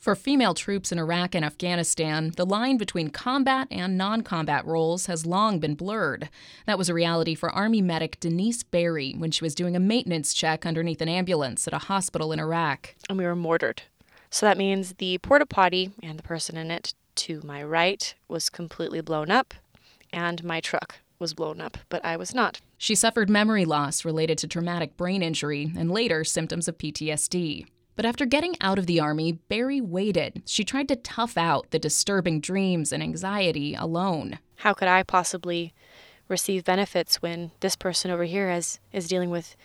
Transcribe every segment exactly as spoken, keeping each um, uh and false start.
For female troops in Iraq and Afghanistan, the line between combat and non-combat roles has long been blurred. That was a reality for Army medic Denise Berry when she was doing a maintenance check underneath an ambulance at a hospital in Iraq. And we were mortared. So that means the porta potty and the person in it to my right was completely blown up, and my truck was blown up, but I was not. She suffered memory loss related to traumatic brain injury and later symptoms of P T S D. But after getting out of the Army, Berry waited. She tried to tough out the disturbing dreams and anxiety alone. How could I possibly receive benefits when this person over here has, is dealing with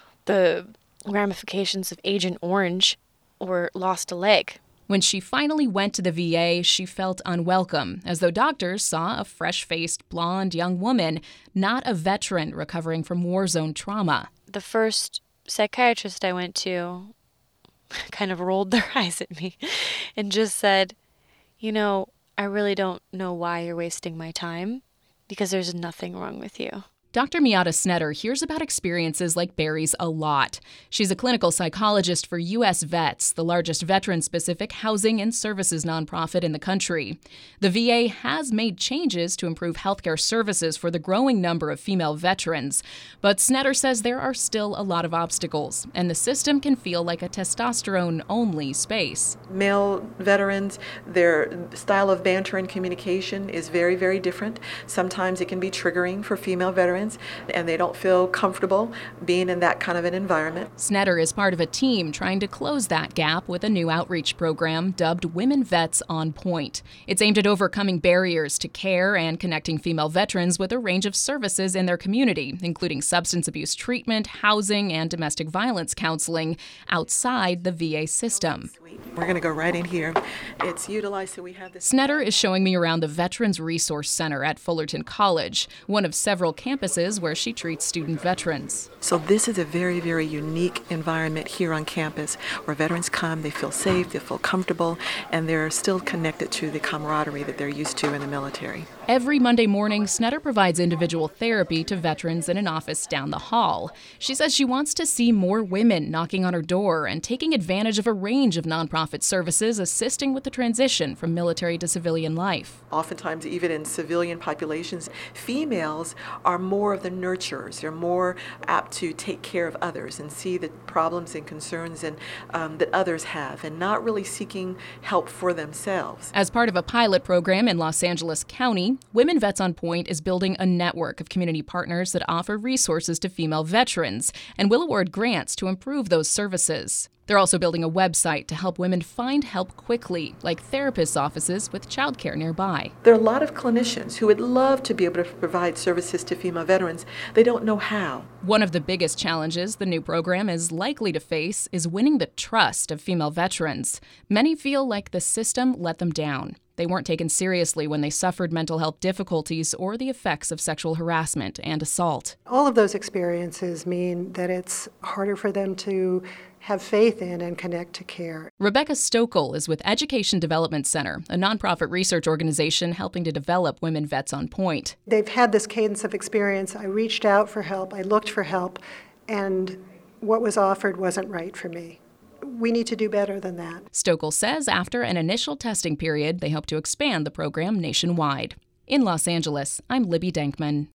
the ramifications of Agent Orange or lost a leg? When she finally went to the V A, she felt unwelcome, as though doctors saw a fresh-faced, blonde young woman, not a veteran recovering from war zone trauma. The first psychiatrist I went to kind of rolled their eyes at me and just said, you know, I really don't know why you're wasting my time, because there's nothing wrong with you. Doctor Miata Snetter hears about experiences like Berry's a lot. She's a clinical psychologist for U S Vets, the largest veteran-specific housing and services nonprofit in the country. The V A has made changes to improve healthcare services for the growing number of female veterans, but Snetter says there are still a lot of obstacles, and the system can feel like a testosterone-only space. Male veterans, their style of banter and communication is very, very different. Sometimes it can be triggering for female veterans, and they don't feel comfortable being in that kind of an environment. Snetter is part of a team trying to close that gap with a new outreach program dubbed Women Vets on Point. It's aimed at overcoming barriers to care and connecting female veterans with a range of services in their community, including substance abuse treatment, housing, and domestic violence counseling outside the V A system. We're going to go right in here. It's utilized, so we have this. Snetter is showing me around the Veterans Resource Center at Fullerton College, one of several campuses where she treats student veterans. So this is a very, very unique environment here on campus where veterans come, they feel safe, they feel comfortable, and they're still connected to the camaraderie that they're used to in the military. Every Monday morning, Snetter provides individual therapy to veterans in an office down the hall. She says she wants to see more women knocking on her door and taking advantage of a range of nonprofit services assisting with the transition from military to civilian life. Oftentimes, even in civilian populations, females are more of the nurturers. They're more apt to take care of others and see the problems and concerns and um, that others have, and not really seeking help for themselves. As part of a pilot program in Los Angeles County, Women Vets on Point is building a network of community partners that offer resources to female veterans and will award grants to improve those services. They're also building a website to help women find help quickly, like therapists' offices with childcare nearby. There are a lot of clinicians who would love to be able to provide services to female veterans. They don't know how. One of the biggest challenges the new program is likely to face is winning the trust of female veterans. Many feel like the system let them down. They weren't taken seriously when they suffered mental health difficulties or the effects of sexual harassment and assault. All of those experiences mean that it's harder for them to have faith in and connect to care. Rebecca Stokel is with Education Development Center, a nonprofit research organization helping to develop Women Vets on Point. They've had this cadence of experience. I reached out for help, I looked for help, and what was offered wasn't right for me. We need to do better than that. Stokel says after an initial testing period, they hope to expand the program nationwide. In Los Angeles, I'm Libby Denkman.